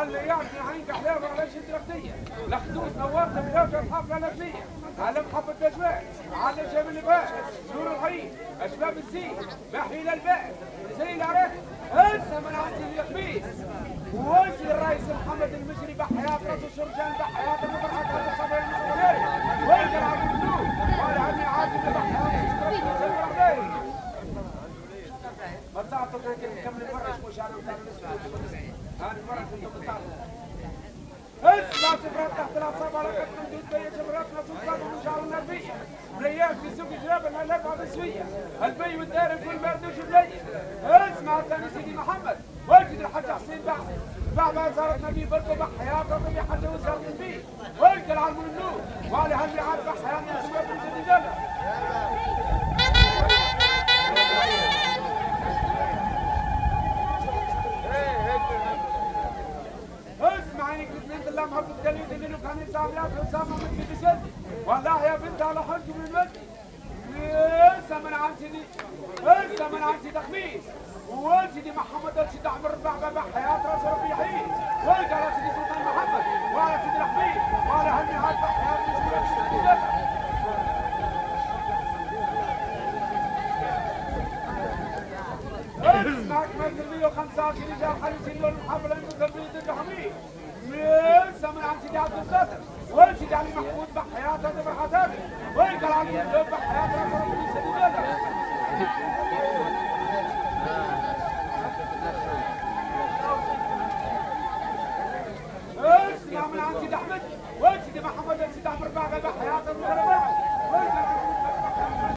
اللي يعطي عينك حلاوه على شد رقديه لخدود نورت بلوجه الحفله الاهليه على محبه الاجواء على جبل الباء نور العين اشباب الزين محيل الباء زي العراق هسه من عندي الخميس ووصل الرئيس محمد المجري بحياه راس الشرجان بحياه المبرعات هذا الصبي المسؤولين ويقدر على الفلوس ولا عمي عادل بحياه الشرجان ما تعطوا كم الفرش مش عارف هذا المرة كنت بتعرف اسمع تفرط تحت الاصابع على قدم جديد بيا جبراتنا سلطان ومن شعر النبيه مليان في سوق جراب الالافه بالسويه البي والدار كل بردوش بلي اسمع ثاني سيدي محمد واجد الحاج حسين بعد ما زارت نبي برضه بحياه ربي حتى وزاره البي ويقل على المنور وعلى هالميعاد بحياه نسويه بنت الرجاله اسمعيني كنت بنت الله محب الدليل اللي كان يساوي لها في اسامه من في بسدي والله يا بنت على حج من المسجد لسه من عن سيدي لسه من عن سيدي خميس وسيدي محمد سيدي عمر بابا حياه راس ربي يحيي ويجي على سيدي سلطان محمد وعلى سيدي الحبيب وعلى هالميعاد بحياه سيدي اسمعك من 125 رجال حريصين لون الحفله المكبرين الحميد لسه من عند سيدي عبد القادر وسيدي علي محمود بحياه هذا بحياه ويقال علي بحياه ربي سيدي